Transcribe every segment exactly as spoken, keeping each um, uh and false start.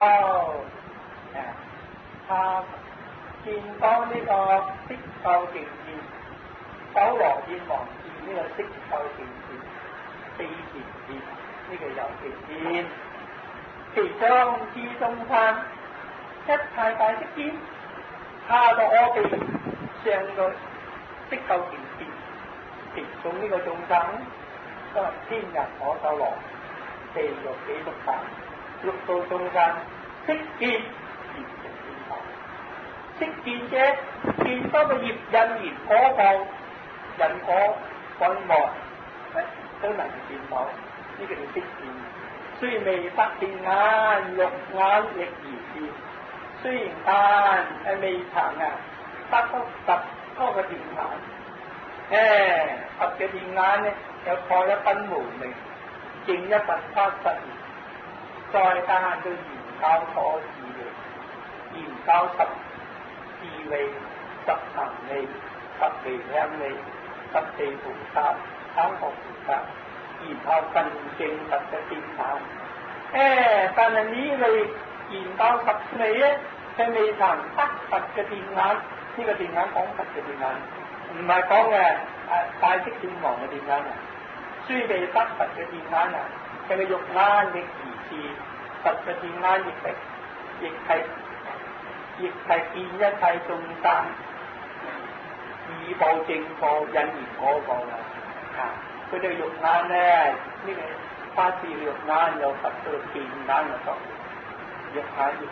誒，他見到呢個色受勁現，搜羅見王見呢個色受勁現，四件現呢個有勁現，其中之中間一太大色見，他到我哋上個色受勁現，其中呢個眾生都係天人可修羅，地獄幾毒大，六道中間色見現成見法，色見者見多個業因緣果報，因果分外都能見到，呢個叫色見。雖未得見眼，肉眼亦如是。雖然眼係未曾啊，得到十多個電眼，誒十嘅電眼呢，有破一分無明，證一分法實，再加到研究所智慧，研究十智慧、十能力、十微香力、十地菩薩、三學菩薩，然後更證實嘅電眼。誒，但係呢類研究十味咧，佢未曾得實嘅電眼，呢、這個電眼講實嘅電眼，唔係講嘅誒大色電王嘅電眼啊。雖未得實嘅電眼啊，佢嘅肉眼亦如是，實嘅電眼亦係亦係亦係見一切眾生以報正報因緣果報啊！啊，佢哋肉眼咧，呢、這個花智肉眼有實到電眼嘅作用，肉眼亦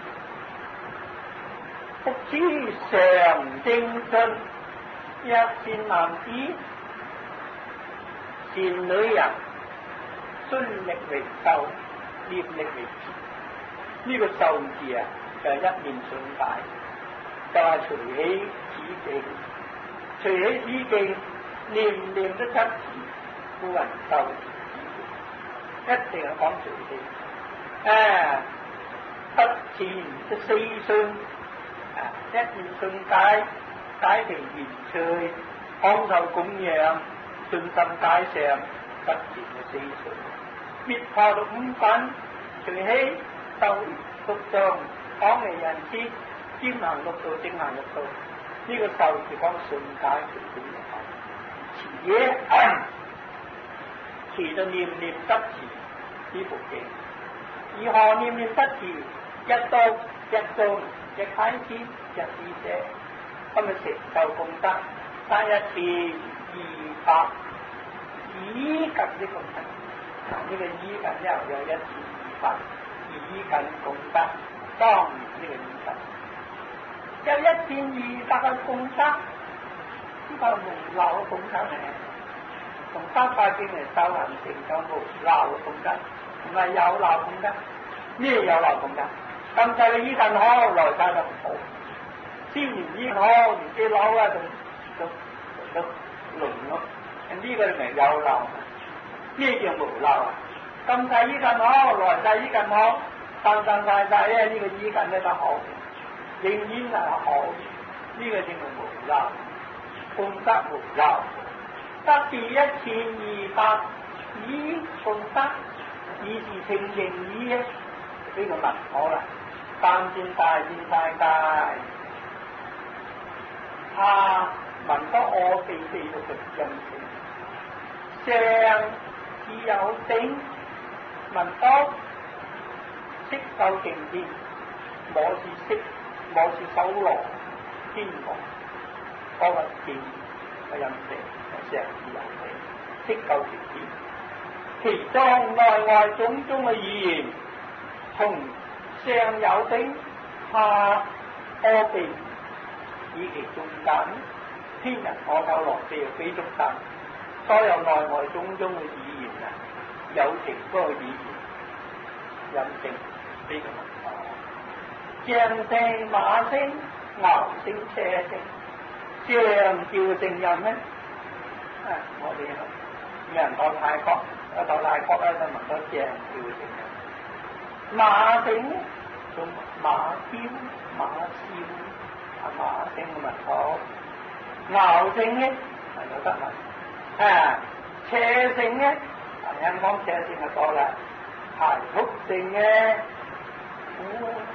不知常正信，一善男子。善女人，孫力為受，念力為持。呢、這個受字啊，就係、是、一面順帶，就係隨起此境，隨起此境，念唔念得出詞，故人受持。一定係講隨起。啊，不前即四順，啊，一面順解，解平言趣，康受供養。信心解上不前嘅四順，滅破到五品，隨起受六相，講嚟人知，兼行六道，正行六道。呢、這個受是講信解隨本嘅法，持嘢，持就念念得持呢部經。如何念念得持？一刀一宗一開始一意者，咁咪成就功德，三一次二百。以近的功德，啊！呢、這個以近咧有一千二百，以近功德當然呢個以近，有一千二百嘅功德，呢個無漏嘅功德嚟，同三百經嚟修行成就無漏嘅功德，唔係有漏功德。咩有漏功德？咁細嘅以近好，來晒就唔好。先年以好，年紀老啊，就就就聾咯。呢個咪有漏，咩叫無漏啊？咁細依近好，來世依近好，生生世世咧呢個依近咧就好，仍然係好，呢、這個叫做無漏，功德無漏，得至一千二百以功德，以是清淨以呢、這個文好啦，三千大千世界，他聞得我哋四六嘅音聲。上自有頂，聞到色受勁現，我是色，我是搜羅天王，嗰個見嘅音聲，上自有頂，色受勁現，其中內外種種嘅語言，從上有頂，下阿鼻，以其中間，天人可修羅，地獄非足等。所有內外種種嘅語言啊，有情嗰個語言，音聲呢個文化，象聲、馬聲、牛聲、車聲，象叫聲音咧，啊，我哋有人到泰國，一到泰國咧就聞到象叫聲音，馬聲仲馬彪、馬笑啊，馬聲嘅文化，牛聲咧係有得聞。啊，車聲咧，香港車聲就多啦，排福聲咧，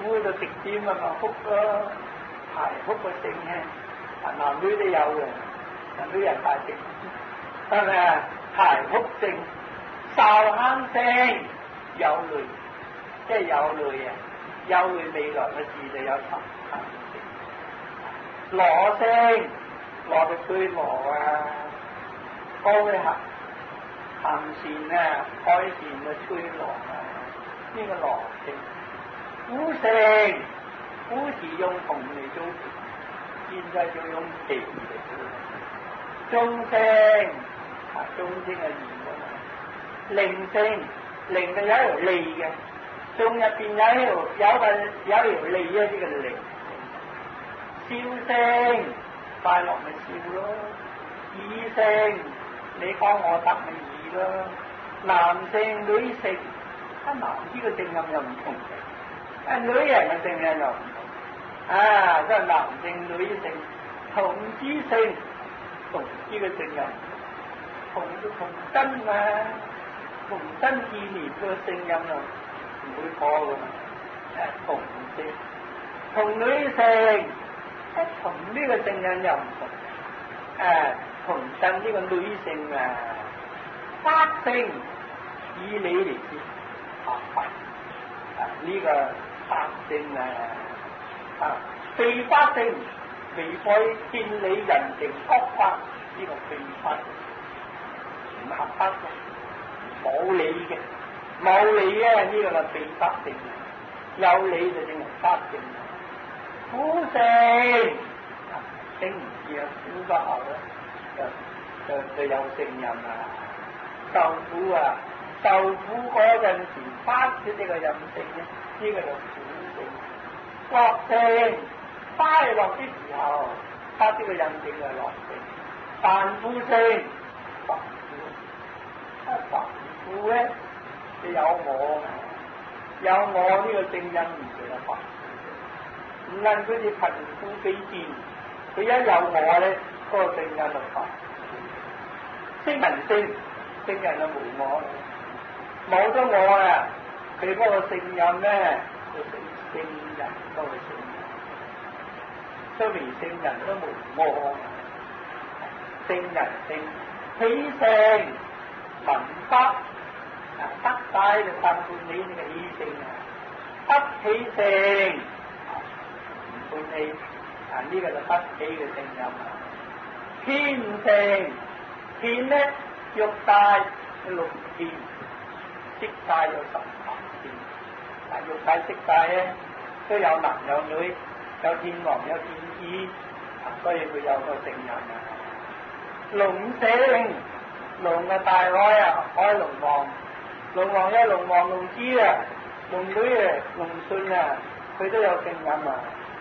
婦就直接啊嘛腹咯，排腹個性咧，啊男女都有嘅，男女人大直，係咪啊？排腹性，受坑性有淚，即係有淚啊！有淚未來嘅事就有受坑性，羅性，羅就吹羅啊，高嘅行行善啊，開善嘅吹羅啊，呢、這個羅性。古性，古時用銅嚟做皮，現在就用皮嚟做。中性，啊中性係鹽啊嘛。靈性，靈就有一條脷嘅，仲入邊有一條有個有一條脷啊，呢個靈。笑性，快樂咪笑咯。異性，你講我答咪異咯。男性、女性，啊男呢個聲音又唔同嘅。啊，女人嘅性又唔同，啊，即係男性、女性，同之性，同之嘅性又唔同，同同根嘛，同根意念個聲音又唔會錯噶嘛，誒，同性，同女性，一同呢個聲音又唔同，誒，同根呢個女性啊，發性以你嚟先，發發，啊呢個。發性啊，啊，非發性，違背天理人情國法，呢個非發性，唔合法嘅，冇理嘅，冇理啊！呢、這個係非發性，有理就正係發性。苦性，性唔知啊，苦不後咧，就就就有聖人啊，受苦啊，受苦嗰陣時發出呢個任性咧。呢個就苦性，樂性，快樂的時候，他呢個印證就樂性。凡夫性，凡夫，啊凡夫咧，就有我，有我呢個正因唔成得凡夫，唔能佢哋貧富比賤，佢一有我咧，嗰、那個正因就凡夫。聖人性，聖人就無我，冇咗我啊！佢嗰個聖人咧，就成聖人嗰個聖人，雖然聖人都無我，聖人性起性文德啊，德大就贊伴你呢個起性啊，德起性唔伴你啊，呢、這個就德起嘅聖人啊。天性天咧，欲大六天，色大有十。啊，欲界色界咧都有男有女，有天王有天醫，啊，所以佢有個聖人啊。龍性，龍啊大海啊，海龍王，龍王有龍王龍珠啊，龍女啊龍信啊，佢都有聖人啊。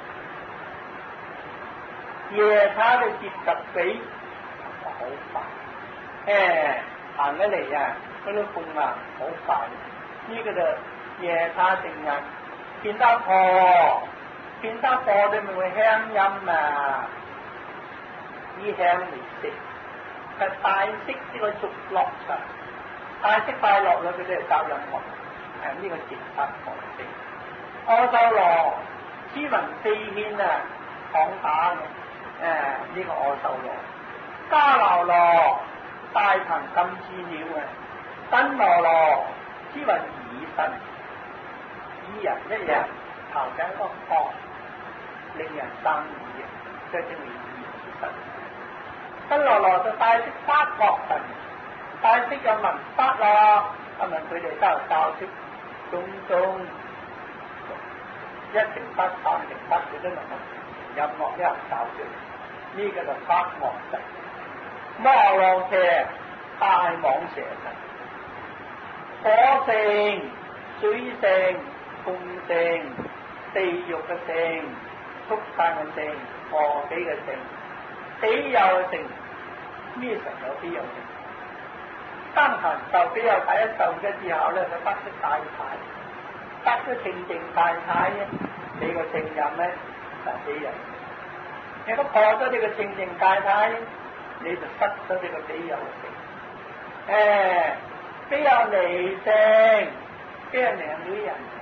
夜叉嘅接及比好快，誒行得嚟啊，嗰啲風啊好快，呢、這個就。夜叉聖人見得破，見得破你咪會香陰啊，以香嚟食，係大色呢個逐樂場，大色快樂啦，佢哋係責任學，係呢個節法學性。阿修羅斯文四軒啊，講打嘅，誒、啊、呢、這個阿修羅，迦樓羅大鵬金翅鳥嘅，燈羅羅斯文耳身。二人一樣頭頂個角，令人生意嘅，即係正如耳身。燈羅羅就帶識法國神，帶識有文法啦，係咪佢哋都係教識種種一成不三成不，佢都能夠音樂一教識，呢、這個就法樂神。魔羅騎大蟒蛇神，火性、水性。風性、地獄嘅性、畜生嘅性、餓死嘅性、比有嘅性，咩神有比有性？單行受比有體一受嘅之後咧，就得出大體，得出清淨大體咧，你個聖人咧就比有。你都破咗呢個清淨大體，你就失咗呢個比有性。誒，比有離性，比有靚女人。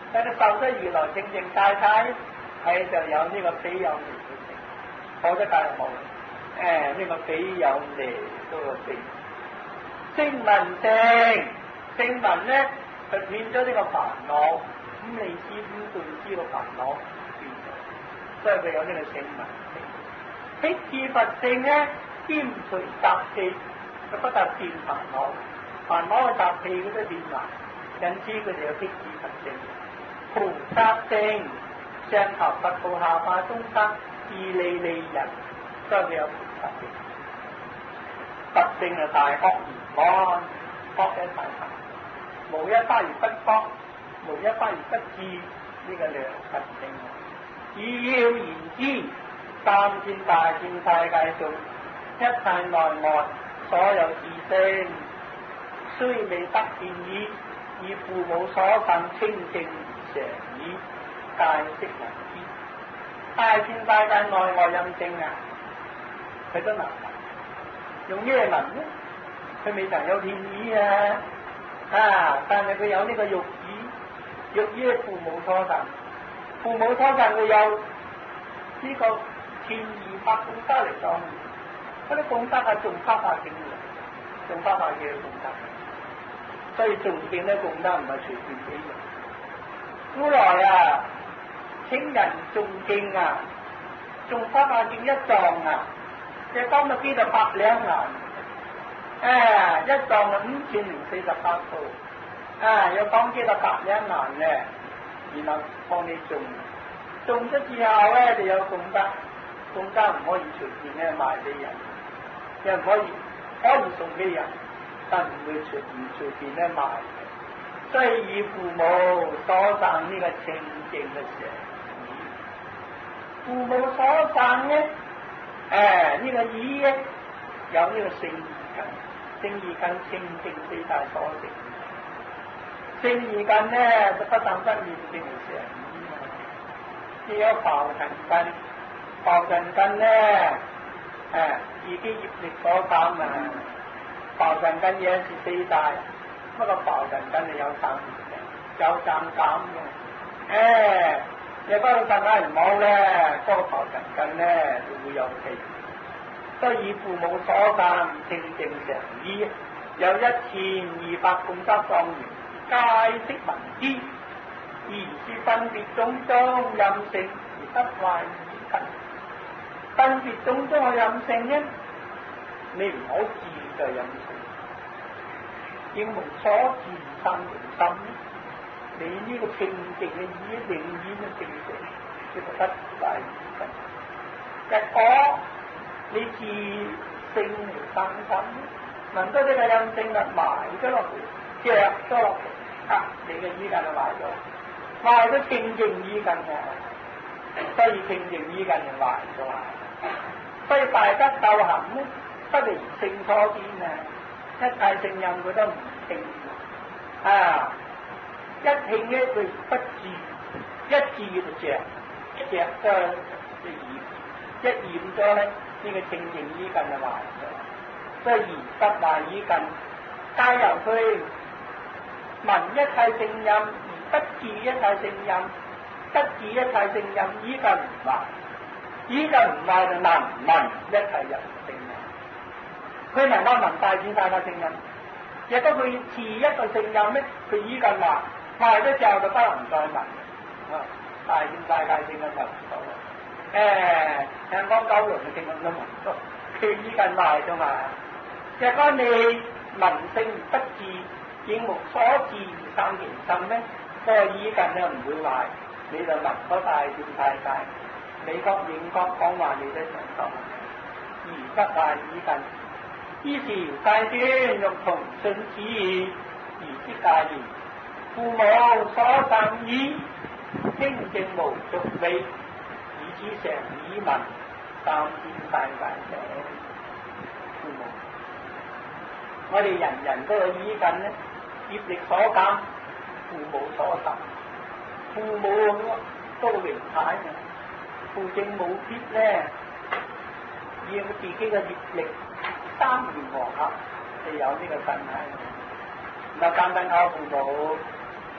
但係受得如來靜靜態態，係就有呢個比有離嘅靜，否則大冇。誒呢、這個比有離嗰個靜，聲聞靜，聲聞咧就斷咗呢個煩惱，五利支五頓支個煩惱斷咗，所以佢有呢個聲聞靜。辟支佛靜咧，兼除習氣，佢不但斷煩惱，煩惱嘅習氣佢都斷埋，因此佢哋有辟支佛靜。菩薩靜，上求佛道下化眾生，自利利人，所以佢有菩薩靜。佛靜係大惡而安，惡一大行，無一花而不惡，無一花而不智，呢、這個就佛靜。以要言之，三千大千世界中，一切內外所有自性，雖未得見已，以父母所訓清淨常已，戒識人知。大千世界內外任證啊，佢都能用咩文呢？佢未曾有天意啊！啊，但係佢有呢個欲意，欲意係父母所訓，父母所訓佢有呢個千二百功德嚟當，嗰啲功德係仲發發境嘅，仲發發嘅功德。所以仲見咧功德唔係隨便俾人。古來啊，請人誦經啊，仲發發境一藏啊，即係當到幾多百兩銀，啊一藏啊五千零四十八套，啊有講幾多百兩銀咧，然後幫你誦，誦咗之後咧就有功德，功德唔可以隨便咧賣俾人，又唔可以可以送俾人，但唔會隨便隨便咧賣。所以以父母所生呢個清淨嘅常已，父母所生咧，誒呢個已咧有呢個聖義根，聖義根清淨四大所成，聖義根咧就不但不滅淨嘅常已啊，只有浮塵根，浮塵根咧誒自己業力所感啊，浮塵根也是四大。不過浮塵根係有三嘅，有三減嘅。誒，若果個身體唔好咧，嗰個浮塵根咧就會有氣。所以父母所生清淨常已，有一千二百功德莊嚴，戒識聞知，而是分別種種任性而得壞已近。分別種種嘅任性咧，你唔好自嘅任性。應無所自生形心，你呢個清淨嘅意永遠嘅清淨，叫做得大已近。若果你自性嚟生心，能夠呢個任性就埋咗落去，着咗落去，啊，你嘅意近就壞咗，壞咗清淨意近嘅，所以清淨意近就壞咗。所以大德修行咧，不離性所見啊！一切聖任佢都唔聽啊！一聽咧佢不治，一治就着，着咗就染，一染咗咧呢、這個清淨依近就壞咗。所以而得壞依近，皆由佢聞一切聖任而不治一切聖任，不治一切聖任依近唔壞，依近唔壞就能聞一切人聖任。佢能夠聞大千大嘅聖任，若果佢持一個聖任咧，佢依近話壞咗之後就不能再聞。啊，大千大嘅聖任聞唔到。誒，香港九龍嘅聖任都聞唔到，佢依近壞咗嘛。若果你聞聖不治，應無所治而生其心咧，嗰個依近咧唔會壞，你就聞到大千大界。美國英國講話你都上當，而得大依近。於是世尊欲從信此而知戒言，父母所生已，清淨無俗味，以此常已聞，三千世界者。父母，我哋人人都有依緊咧，業力所感，父母所受，父母都榮泰嘅，父正母必咧，要自己嘅業力。三緣和合就有呢個身體，唔係單單靠父母啊，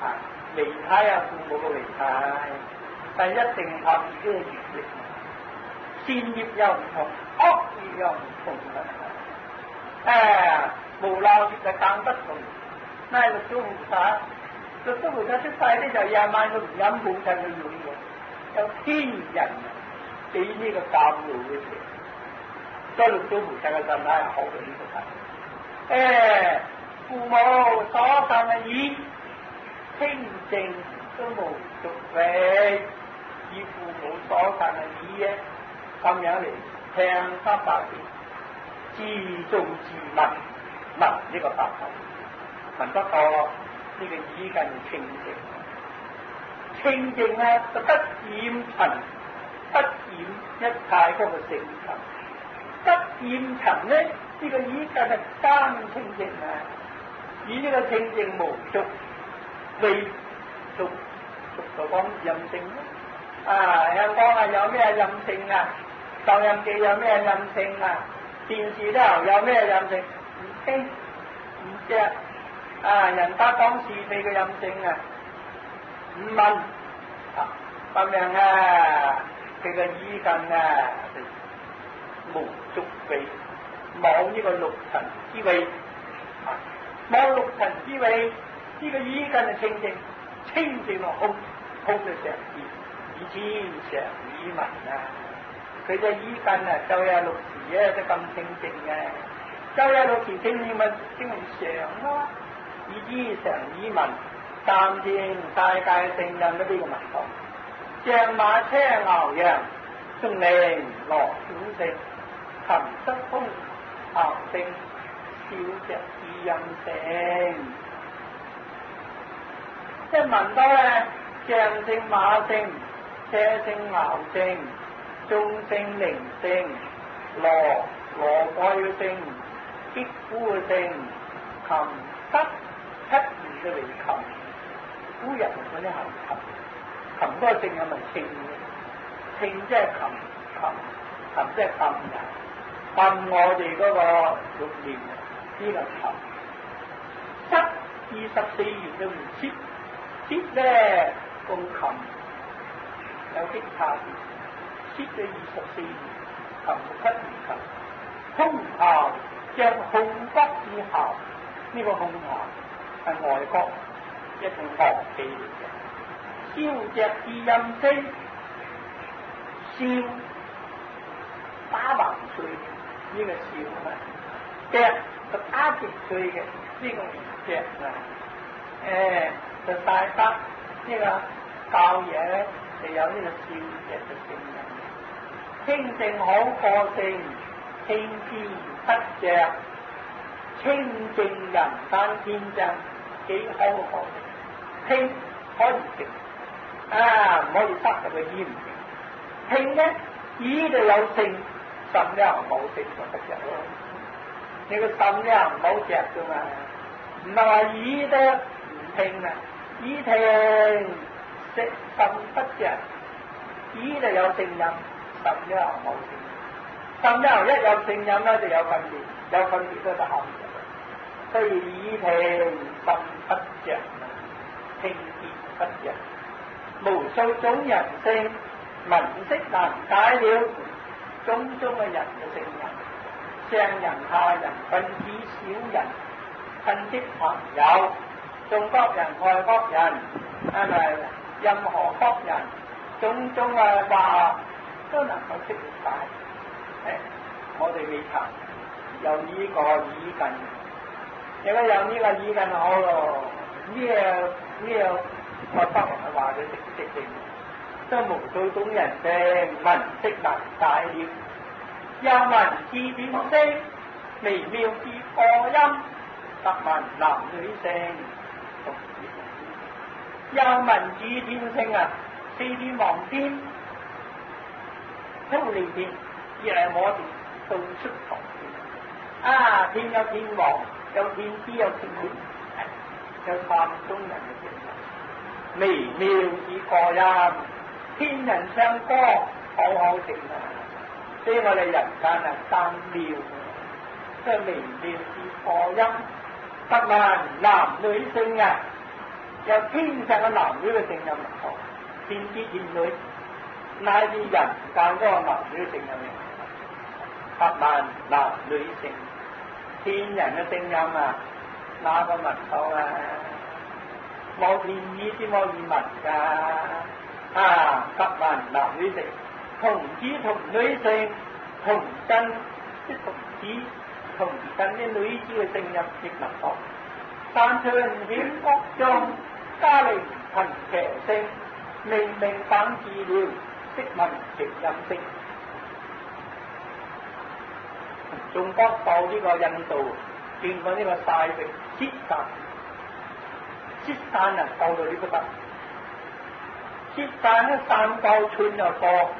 離胎啊，父母嘅離胎，但一定靠自己嘅業力，善業又唔同，惡業又唔同嘅。誒，無漏業就更不同。那六祖菩薩，六祖菩薩出世咧就廿晚佢唔飲半世嘅水嘅，有天人俾呢個教導嘅嘢。所以六祖菩薩嘅心態係好嘅呢個態。誒，父母所受嘅義清淨都無續非，以父母所受嘅義咧咁樣嚟聽三百遍，自誦自問問呢個法頭，問得過呢個義根清淨，清淨咧就不染塵，不染一切嗰個性塵。不染塵咧，呢、這個依根係更清淨啊！以呢個清淨無續非，續續就講任性咯。啊，香港啊有咩任性啊？收音機有咩任性啊？電視都有咩任性？唔聽唔知啊！人家講是非嘅任性啊，唔問啊咁樣啊，佢個依根啊。無續非，冇呢個六塵之味，冇六塵之味，呢、這個依根係清淨，清淨落空，空就成義，以千常耳聞啊！佢隻依根啊，周有六時啊，都咁清淨嘅，周有六時清淨咪清常咯，以千常耳聞，三天世界聖人嗰啲嘅文堂，象馬車牛羊，鐘鈴鑼鼓聲。琴瑟風號聲，小隻耳音聲，即係聞到咧，象聲、馬聲、車聲、牛聲、鐘聲、鈴聲、鑼鑼蓋嘅聲、擊鼓嘅聲、琴瑟七二嘅離琴，古人嗰啲係琴，琴嗰個聲係咪稱嘅？稱即係琴，琴琴即係琴人。問我哋嗰個六年呢個琴，七二十四年都唔切，切咧共琴有啲差別，切咗二十四年，琴七年琴，空校將控國之校，呢、這個控校係外國一種樂器嚟嘅，簫隻之音聲，簫打橫吹。呢個簫啊，笛就打直吹嘅，呢個笛啊，誒就帶得呢個教嘢咧，就有呢個簫笛嘅聲音，清淨好個性，清天得着，清淨人間天真，幾好個個性，清可以靜，啊唔可以塞入個耳唔靜，清咧耳就有性。心咧冇食就得着咯，你個心咧唔好着噶嘛，唔係話耳都唔聽啊，耳聽食心不着，耳就有聲音，心咧冇聲，心咧一有聲音咧就有分別，有分別都就合嘅，所以耳聽心不着，聽見不着，無數種人性，聞識難解了。種種嘅人嘅性人，上人下人，分子小人，親戚朋友，中國人外國人，係咪任何國人，種種嘅話都能夠識解。誒，我哋未談有呢個耳根，如果有呢個耳根好咯，呢個呢個外國人嘅話就識識識。都無數種人性，聞識難解了。又聞智點聲，微妙之破音，得聞男女性。又聞智點聲啊，四天王天，忉利天，夜摩天，到出堂天。啊，天有天王，有天師，有天官，有三種人嘅性，微妙之破音。天人唱歌好好聽啊，所以我哋人間啊生妙啊，即係微妙之破音，得聞男女性啊， 有天上嘅男女嘅聲音唔同，天之天女，乃至人間嗰個男女嘅聲音嘅，百萬男女聲，天人嘅聲音啊，哪個聞到啊？冇天意先可以聞㗎，啊！百萬男女聲，同子同女聲，同根即同子同根啲女子嘅聲音亦聞到。但唱顯屋中，嘉陵頻騎聲，明明反自了，識聞其音聲。仲北到呢個印度，見過呢個大域悉達，悉達啊到到呢個得，悉達咧三九寸又多，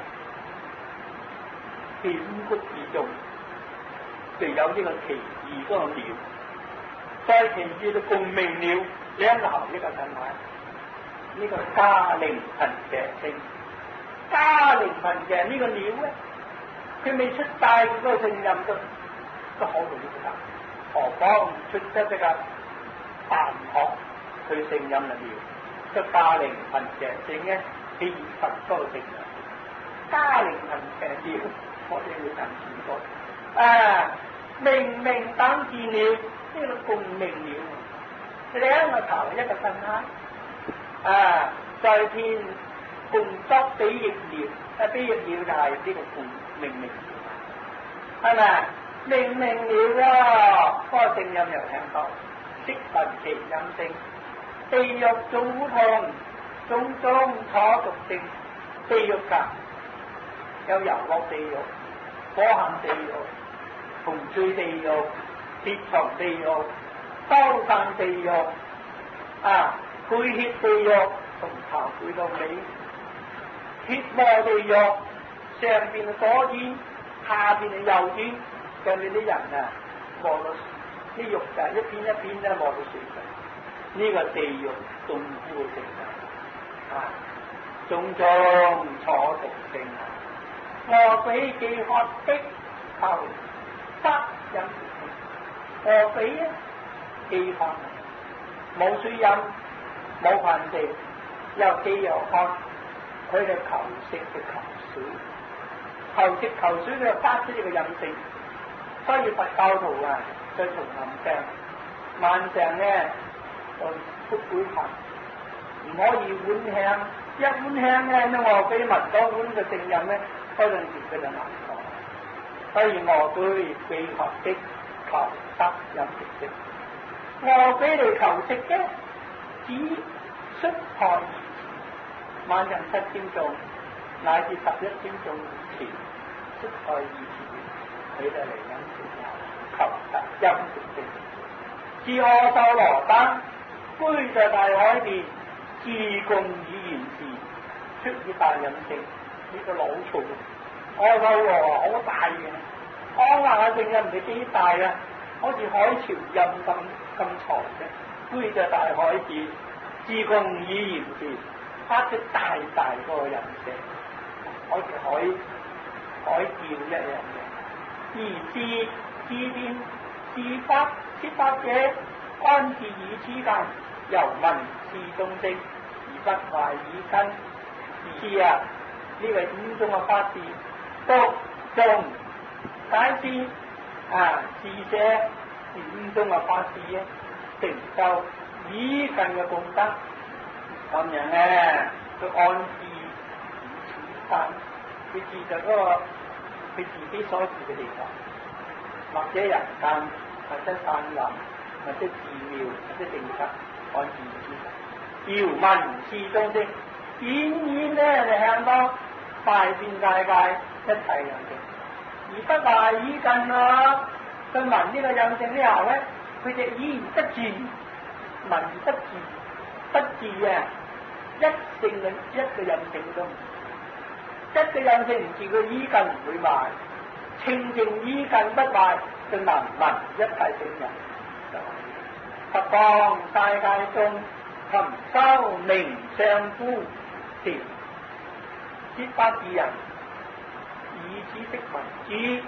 顯谷之中就有呢個奇異嗰個鳥。再其次就共鳴了兩流呢個神話，呢、這個嘉陵頻騎聲，嘉陵頻騎呢個鳥咧，佢未出世嗰個聲音都都好容易出得，何況出得呢個淡學佢聲音嘅鳥，個嘉陵頻騎聲咧，氣佛嗰個聲音，嘉陵頻騎鳥，我哋會咁見過，啊，明明等字鳥。呢個共鳴了，兩個頭一個身下，啊，在天共作比翼鳥，啊比翼鳥就係呢個共鳴鳴了，係咪？鳴鳴了啊，嗰個聲音又聽到，識聞其音聲，地獄總同，種種楚獨聲，地獄㗎，有遊樂地獄、火焰地獄、紅醉地獄。鐵床地獄、刀山地獄、啊配血地獄，從頭配到尾；血磨地獄，上邊係左轉，下邊係右轉，上邊啲人啊磨到啲肉就一片一片咧磨到碎晒。呢、這個地獄痛苦嘅聲啊，種種楚獨聲啊，餓死飢渴的求得飲。餓死啊！飢渴，冇水飲，冇飯食，又飢又渴，佢哋求食就求水，求食求水佢就發出呢個飲性。所以佛教徒啊，在叢林上晚上咧就出碗飯，唔可以碗香，一碗香咧，咁餓死聞到碗嘅聲音咧，嗰陣時佢就難受。所以餓死飢渴的求得飲食的，餓死嚟求食嘅，只出害而前，晚上七點鐘乃至十一點鐘前出害而前，佢就嚟飲食求得飲食的。自阿修羅山居在大海邊，自共以言事，出於大飲食，呢、這個老嘈，阿修羅好大嘅。講話嘅聲音唔係幾大啊，好似海潮音咁咁嘈嘅，居在大海邊，自共以言事，發出大大嗰個音聲，好似海海叫一樣嘅。而自自變自發設法者，安置於此間，由聞是眾聲，而不壞耳根。而啊，呢、這個五種嘅法事，讀誦解釋啊，是寫五種嘅法事啊，成就耳根嘅功德。咁樣咧，佢安置於此間，佢住在嗰個佢自己所住嘅地方，或者人間，或者山林，或者寺廟，或者定室，安置於此間。遙聞是眾聲，遠遠咧就向到大遍世界一切人嘅。而不壞耳根啊！佢聞呢個音聲之後咧，佢隻耳不住，聞不住，不住啊！一聲嘅一個音聲都唔，一個音聲唔住，佢耳根唔會壞。清淨耳根不壞，就能聞一切聲音。十方世界中，尋修名相夫調，設法之人。以此的文字，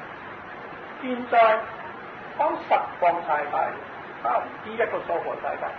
現在講十方世界，差唔知一個娑婆世界。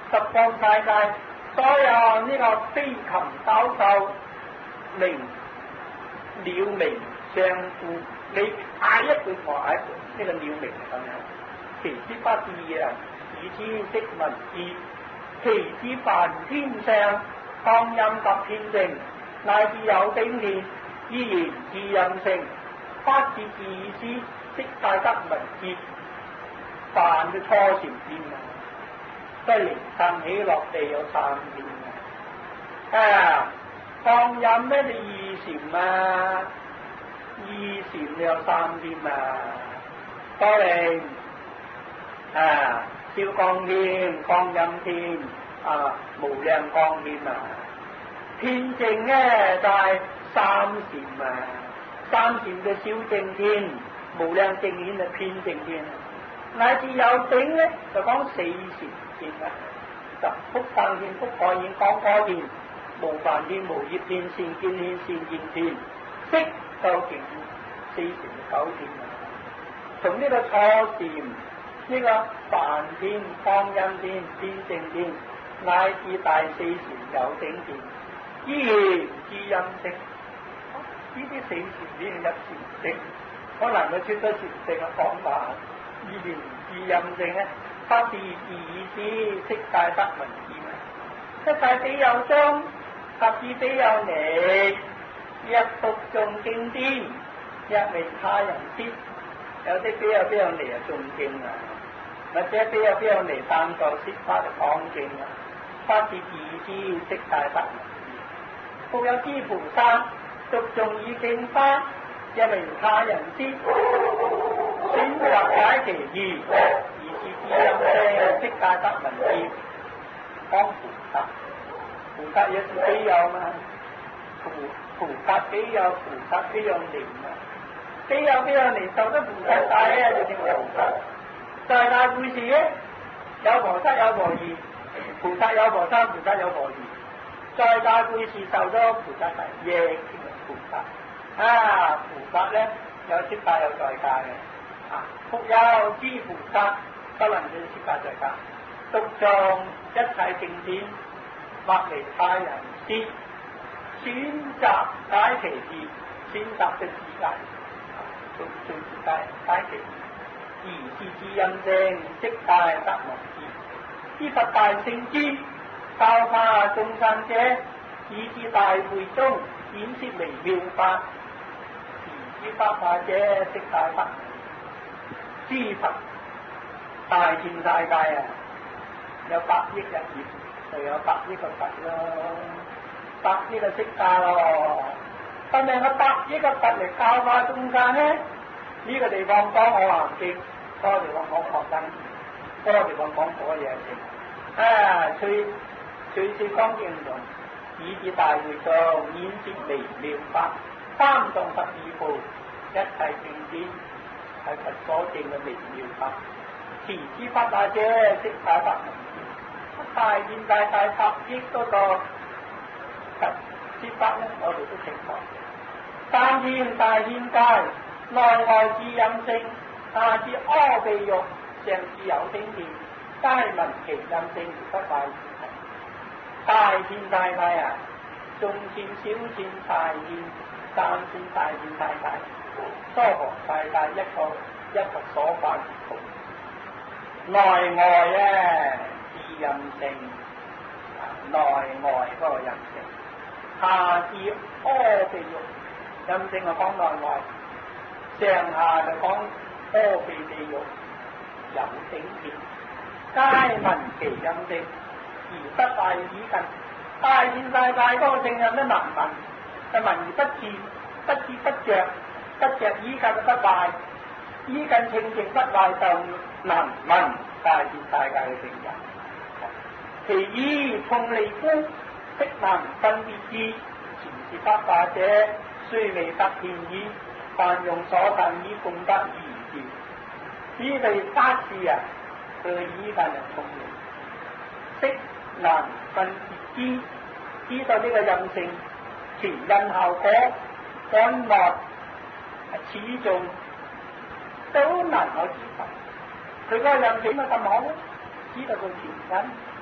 十方世界所有呢個飛禽走獸鳴鳥鳴相呼，你嗌一句我嗌一句，呢、這個鳥鳴係咁樣。其之不異啊，以之識文字，其之梵天上，當陰及偏靜，乃至有頂天，依然自任性，不自自意思，悉皆得文字，梵嘅初禪天啊，即係靈生起落地有三天啊！當陰咧你二禪啊，二禪你有三天啊，多靈啊，少光天、光陰天啊，無量光天啊，偏靜咧就係、是、三禪啊，三禪嘅小正天，無量正顯嘅偏正天，乃至有頂咧就講四禪天啊，就福生天、福海天、光火天、無煩天、無業天、善見天、善現天，色究竟四禪九天啊，從呢個初禪。呢個梵天、光陰天、偏正天，乃至大四禪有頂天，依然自任性。呢啲四禪已經入禪性，可能佢出咗禪性嘅講法，依然自任性咧，不自自意思，悉皆得文字啊！悉皆彼有宗，及至彼有離，一獨眾經典，一為他人知。有啲彼有彼有離啊，眾經啊！或者彼有彼有離三座釋法嘅講經啊，不自自知，悉皆得文字。復有諸菩薩獨眾以經法，一為他人知，選擇解其義，而是自任性，悉皆得文字。講菩薩，菩薩也是彼有嘛，菩菩薩彼有，菩薩彼有離嘛，彼有彼有離，受得菩薩大咧就叫菩薩。在大故事咧，有婆塞有婆夷，菩薩有婆三，菩薩有婆夷。在大故事受咗菩薩大，亦叫菩薩。啊，菩薩咧有出家有在家嘅。啊，復有諸菩薩不能去出家在家，獨誦一切經典，或離他人師，選擇解其義，選擇嘅自解，做做自解解其義。而是自任性，悉皆得文字。依佛大聖知，教化眾生者，以至大會中顯示微妙法，而知法化者，悉皆得文字。知佛大千世界啊，有百億日月，就有百億個佛咯，百億個釋迦咯。但係我百億個佛嚟教化眾生咧？呢個地方講我行經，嗰個地方講學生，嗰個地方講嗰嘢經。啊，隨隨隨講經用，以至大會中演説微妙法，三藏十二部，一切經典係佛所證嘅微妙法。持之不大者，悉皆得文字。大現大大百億嗰個佛之法咧，我哋都聽過。三天大現界。內外自任性，下至阿鼻獄，上至有頂天，皆聞其任性而不壞自體。大天大體啊，眾天小天大天，三天大天大體，娑婆世界一個一個所法而同。內外咧自任性，內外嗰個任性，下至阿鼻獄，任性係講內外。上下就講阿鼻地獄有頂天，皆聞其任性而不壞耳近。大千世界嗰個正任都能聞，就聞而不至，不至不着，不着耳近就不壞，耳近清淨不壞就能聞大千世界嘅正任。其意從離夫，悉能分別之，前是不化者，雖未得見矣。凡用所得以共得而言，呢類法事啊，佢嘅依間人聰明，悉能分別之，知道呢個任性前因效果，安樂始終都能夠知道。佢嗰個任性咪咁好咧？知道佢前因，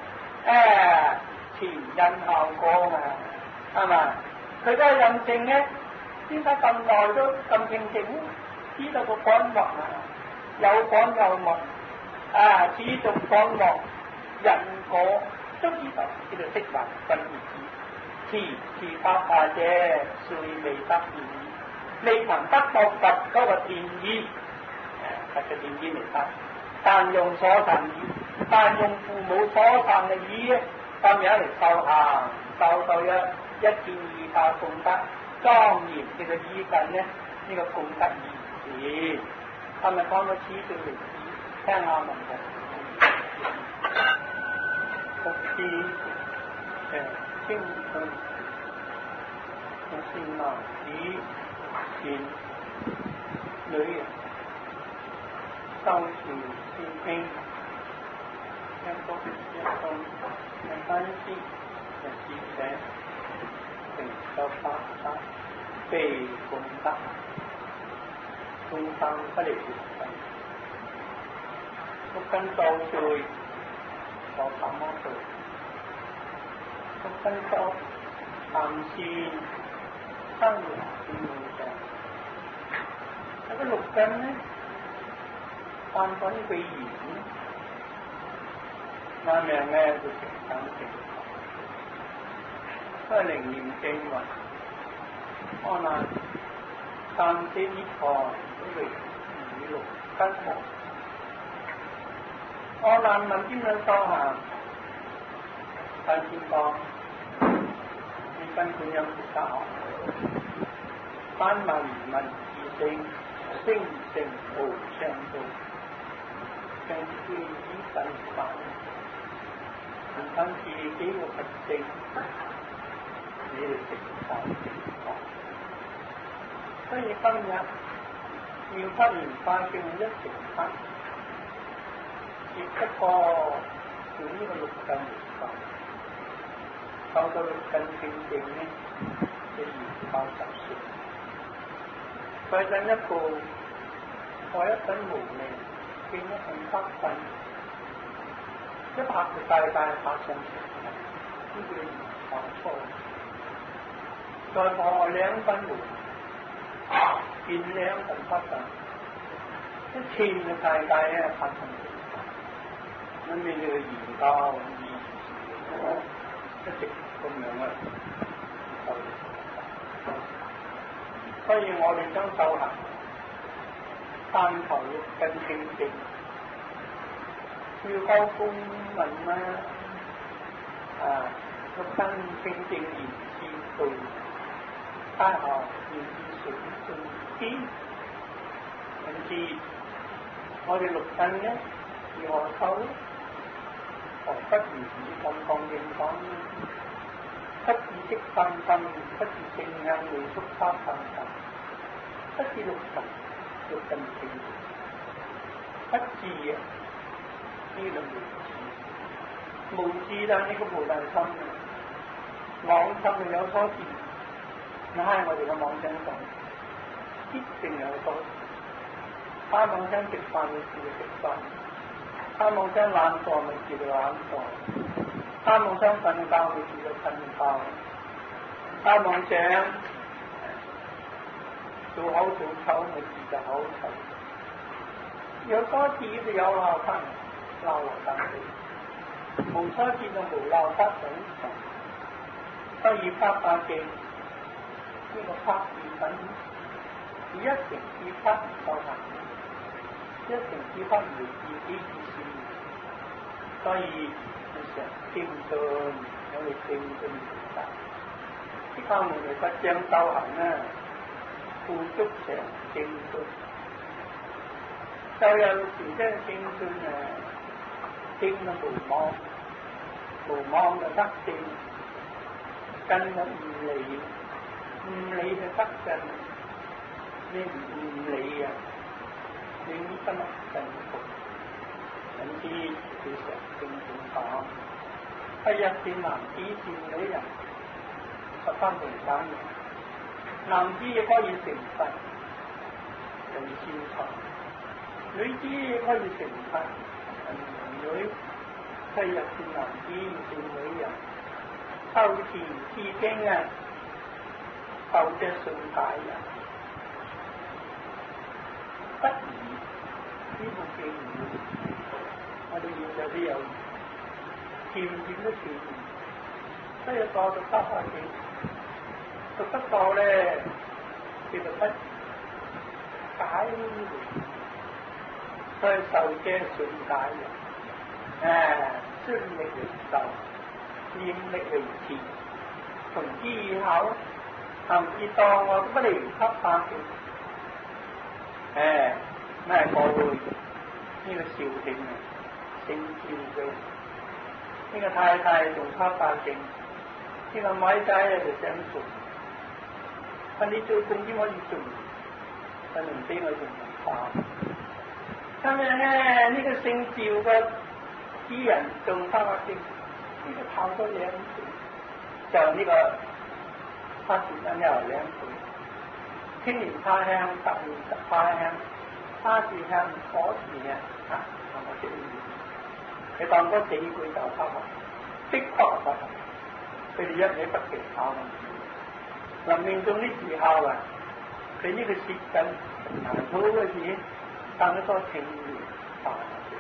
誒前因效果嘛，係嘛？佢個印證咧，點解咁耐都咁清醒？知道個干脈啊，有干有脈啊，持續干脈因果都知道，叫做識還分而知。持持法下者，雖未得意，未能得到佛嗰個定義，誒佛嘅定義嚟得，但用所陳意，但用父母所陳嘅意咧，咁樣嚟修行，修到一一件二法功德莊嚴，叫做依近咧呢、這個功德義事。係咪講到此處為止？聽下問題。福師誒經信，善男子善女人，修持善經，一福一信，一分之一智者，成就法德，被功德。眾生不離六根，六根造罪，我怎麼做？六根作談善，生活變無常。嗰個六根呢，犯咗呢個言，那命呢就成等成。所以靈驗經云：阿難，三者依旁。為五六根無，我難問點樣修行？大仙講：你根本有唔得學，單問問自性，聲聲無相道，將自己身法，唔等自己個特性，你哋成就成果。所以今日。要忽然化叫一成不，只不過用呢個六根嚟修，修到六根清淨呢，就如法十說。再進一步，我一品無明，見一品不分，一拍就大大拍上去，呢個唔錯。再過兩品無明。見兩份不分，一千嘅世界咧發生嘅，咁你呢個研究意義一直咁樣啊，所以我哋將修行探求六根清淨，要高公問啦，啊六根清淨言之道，大學言之水準。知，唔知我哋六根呢，如何修呢？何不如以咁講應講呢？不知識分分，不知正向未觸他分分，不知六根六根清淨，不知啊呢兩個字，無知啦！呢個無大心啊，妄心係有所知，那係我哋嘅妄想講。必定有所，他妄想食飯咪叫食飯，他妄想懶惰咪叫做懶惰，他妄想瞓覺咪叫做瞓覺，他妄想做好做醜咪叫做好醜。有所知就有漏得，漏得地；無所知就無漏得等。所以發法記呢個法義品。一成之不唔修行，一成之不如自己自善，所以要常精進，我哋精進成佛。釋迦牟尼佛將修行啊，付足常精進，就有時真係精進啊，精到無妄，無妄就得正，根就唔理，唔理就得正。你唔理啊，你不能幸福。甚至佢常正正講，不一是男子是女人，十分平等嘅。男子亦可以成佛，人善財；女子亦可以成佛，人女。 西入善男子，善女人，秋田之經啊，後者信解人，不疑呢部經我哋現在都有漸漸都轉，所以過到八百幾，讀得過咧，叫做不解呢回事，所以受者信解人，誒專力為受，念力為持，從之以後行至當我都不離給法嘅，誒咩過會呢個肇慶啊，姓趙嘅呢個太太仲給法嘅，呢個買仔啊就想做，但你做工點可以做？但唔俾我做文化。今日咧呢、這個姓趙嘅詩人仲給法嘅，呢、這個差唔多兩歲，就呢、這個他時間又兩歲，青年他鄉，十年十他鄉，他是向嗰時啊啊，係咪識呢啲？你當嗰四句就給法，的確係法，佢哋一味不停考問。臨命中啲時候啊，佢呢個舌根難好嘅嘢，更多情緣化學。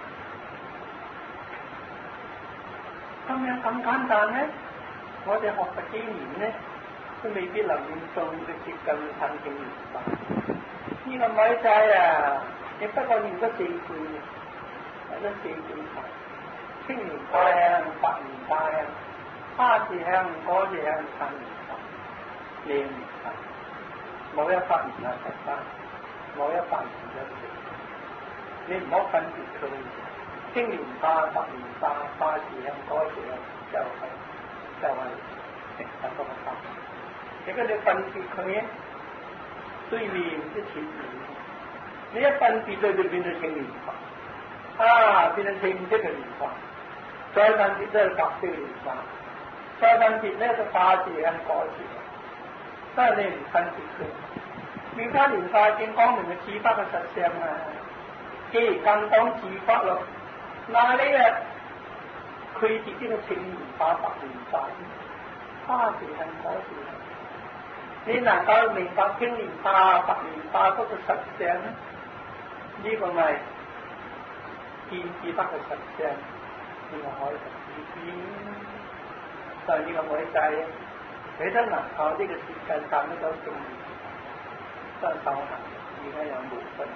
咁樣咁簡單咧，我哋學佛幾年咧，都未必臨命中嘅舌根產情緣化。呢個米仔啊，你不過念得四句，有得四句法。青年他鄉，百年他鄉，他是鄉，嗰是鄉，三年法，兩年法，冇一百年啊十三，冇一百年一歲，你唔好分別佢。青年他，百年他，他是鄉，嗰是鄉，就係就係成實嗰個法。如果你分別佢，對面即前面，你一分別佢就變到青年法，啊變到青色嘅年法。再分別咧白色蓮花，再分別咧就化字跟果字，所以你唔分別佢。妙法蓮花經講明嘅自法嘅實相啊，既然咁講自法咯，嗱你啊佢自己嘅青蓮花、白蓮花、花字跟果字，你能夠明白青蓮花、白蓮花嗰個實相咧？呢、這個咪見自法嘅實相。呢個海神之邊，所以呢個海仔，你都能靠呢個時間賺得到重要，真手行，而家有無分，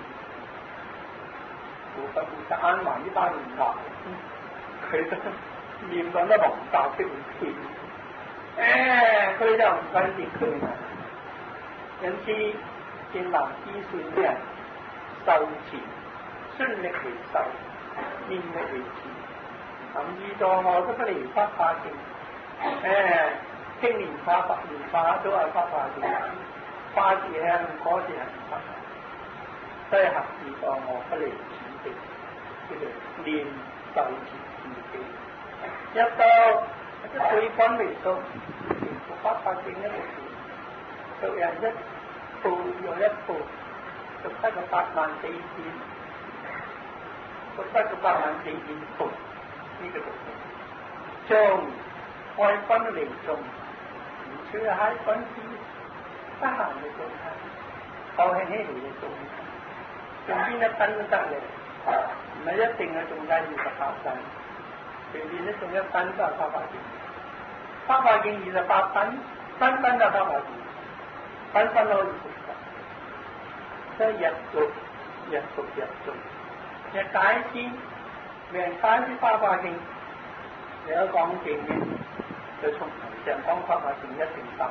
無分無實啱埋呢班人話，佢都念講得黃教識唔見，誒，佢就唔分別佢啦。因此，見南之算啲人受持，順力為受，念力為持。咁依座我都不離法化境，誒，青蓮花、白蓮花都係法化境，花字香，果字係法，所以合依座我不離此境，叫做念受持自己。一到一對分為數，全部法化境一路做，做人一步又一步，做得個八萬四千，做得個八萬四千步。呢個將愛分離眾，唔需要喺分支得閒嘅狀態，後輕輕嚟嘅狀態，仲邊一分都得嘅，唔係一定係仲介二十八分，隨便咧仲一分都係八百件，八百件二十八分，分分就八百件，分分可以食嘅，所以日讀日讀日讀，日解先。明解啲花化境，有講經嘅，就從上講花化境一定得，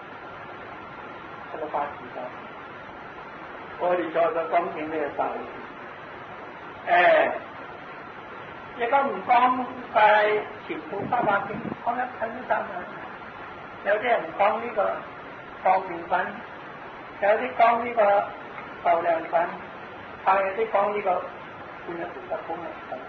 一個法字㗎。我哋再個講經呢個受誒，亦都唔講晒全部花化境，講一品都得啊。有啲人講呢個放便品，有啲講呢個受量品，但有啲講呢個半一半得公品。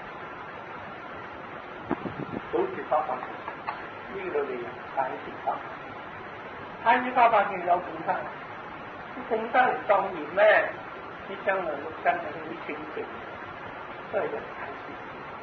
好似花法境呢度嚟解釋法，睇住花法境有本身，啲本身嚟當然咩？啲將來六根係好清淨，都係人解釋。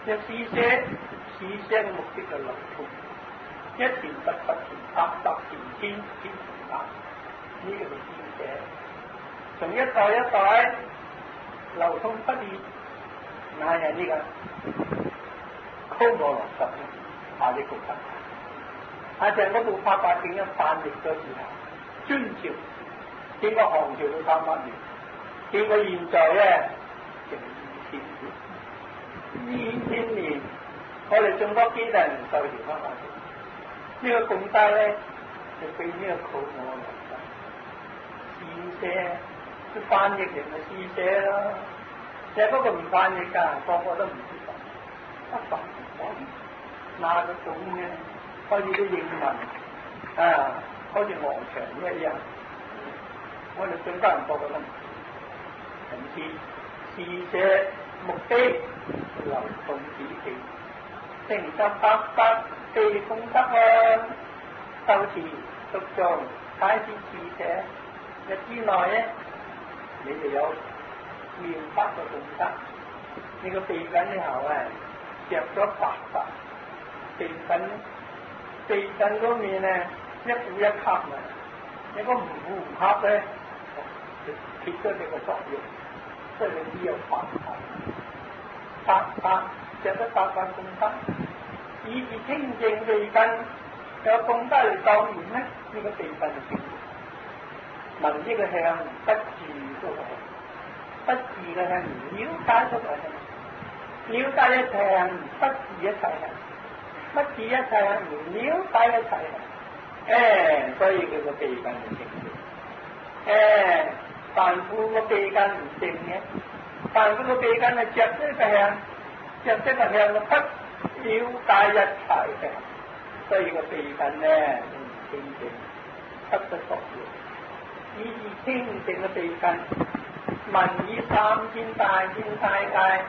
嘅施捨，施捨嘅目的就流通，一田得十田百，十田千，千田百，呢、這個係施捨，從一代一代流通不斷，那係呢個溝落落實嘅下一個法。阿鄭嗰部法法經一翻譯咗之後，遵照經過航潮到三百年，經過現在咧成二千年，二千年我哋仲多幾代人受條法法經，呢個共帶咧就俾呢個溝我落實，施捨佢翻譯嚟咪施捨咯，只不過唔翻譯㗎，個個都唔知道，不凡唔可以，那個種嘅。好似啲英文啊，好似王牆一樣，我哋最多人個個都唔知，施捨目的流通自己，成就百百地功德啊！修持讀誦開始施捨日之內咧，你就有妙法嘅功德。你個鼻緊之後啊，着咗白髮，鼻緊。地震嗰面咧，一呼一吸啊！你個唔呼唔吸咧，就缺咗你個作用，所以你只有白髮，白髮著得白髮功德，以至清淨地震有功德嚟當然咧，呢、這個地震就清淨。聞呢個香不住都係，不住嘅香唔了解出嚟嘅，了解一切香不住一切香。不知一切唔了解一切，誒，所以佢個鼻根唔正嘅。誒，凡夫個鼻根唔正嘅，凡夫個鼻根係着呢個向，着呢個向就不了解一切嘅，所以個鼻根咧唔清淨，不得作用。以至清淨嘅鼻根，聞以三千大千世界，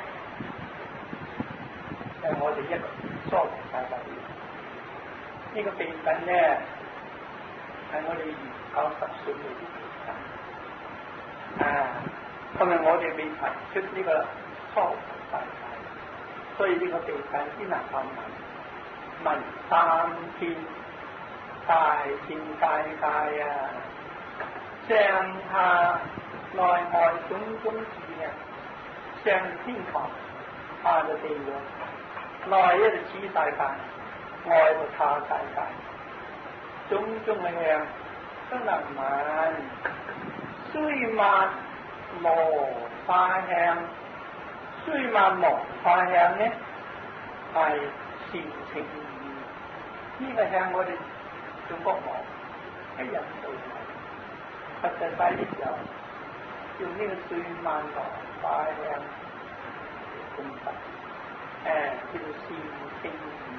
係我哋一個。疏離大法呢個鼻根咧，係我哋九十歲嘅啲鼻根啊，同埋我哋未提出呢個疏離大法，所以呢個鼻根先能夠聞聞三千大千世界啊，上下內外種種智啊，上天堂，下就地獄。內一就此世界，外就他世界，種種嘅香都能聞，雖聞羅花香，雖聞羅花香呢係善情意，呢、這個香我哋中國冇，喺印度冇，實際上呢就用呢個雖聞羅花香嚟供佛。誒，叫做善情意，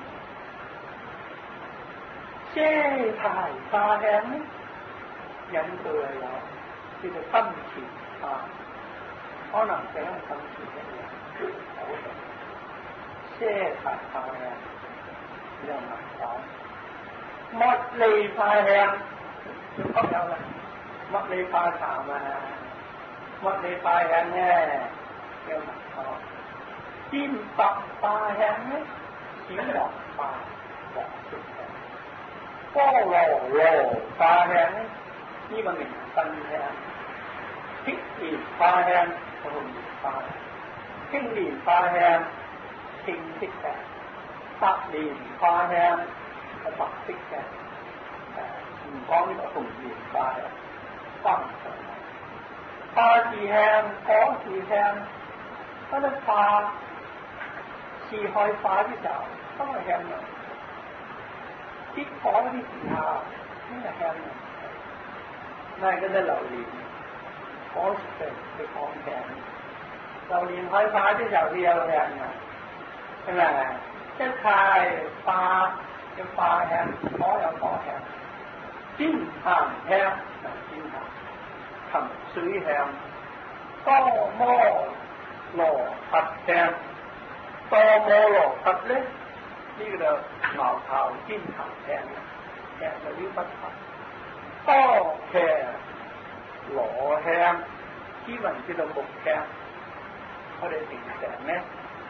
遮牌花香咧，引導係有，叫做金錢啊，可能整個金錢一樣，好嘅。遮牌花香又難講，茉莉花香仲吸有啦，茉莉花茶啊，茉莉花香咧又難講。尖白花香咧，小黃花黃色嘅；菠蘿羅花香咧，呢、這個明新香；碧蓮花香紅蓮花，青蓮花香青色嘅；白蓮花香係白色嘅。誒，唔講呢個紅蓮花香，花色嘅。花樹香、果樹香，嗰啲花。似開花啲時候都係香味，結果啲時候先係香味。嗱，嗰啲榴蓮，果實嘅講香，榴蓮開花啲時候都有香嘅，係咪？一切花嘅花香，果有果香，尖檀香就尖檀，沉水香，多摩羅佛香。多摩羅佛咧，呢、這個就茅頭尖頭香，香就了不得。多騎羅香，英文叫做木香。我哋平常咧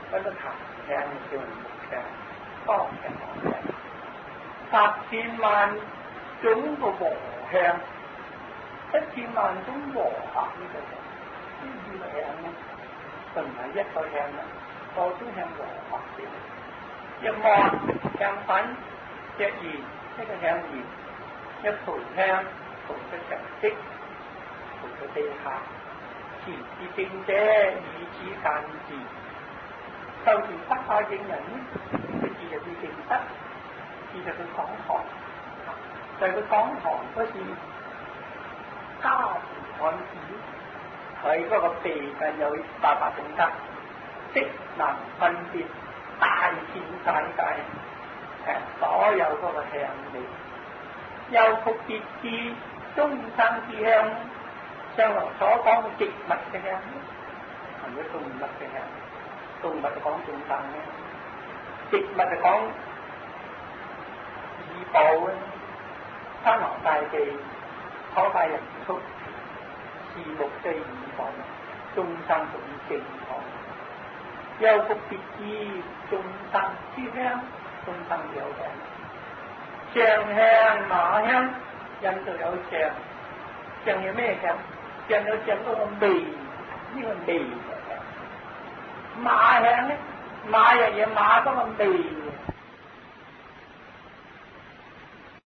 嗰個檀香叫木香，多香和香，十千萬種個和香，一千萬種和合呢個香，呢啲個香咧就唔係一個香啦，多種香和合嘅。一芒香粉，一鹽一個香鹽，一塗香塗出牆色，塗出地下。持之正者，以此間字。受持得法正人咧，佢自入去正德，自入去講堂，就係佢講堂嗰時家父案子，佢嗰個鼻近有八百正德，即能分別大千世界誒所有嗰個香味，又復別致眾生之香。將來所講嘅植物嘅香，係咪動物嘅香？動物就講眾生咧，植物就講異寶咧，山河大地、草大人畜、樹木嘅異寶，眾生屬於正法。又復別致眾生之香，眾生有香，上香馬香，印度有上，上有咩香？上有上嗰個味，呢個味嚟嘅。馬香咧，馬樣嘢馬嗰個味，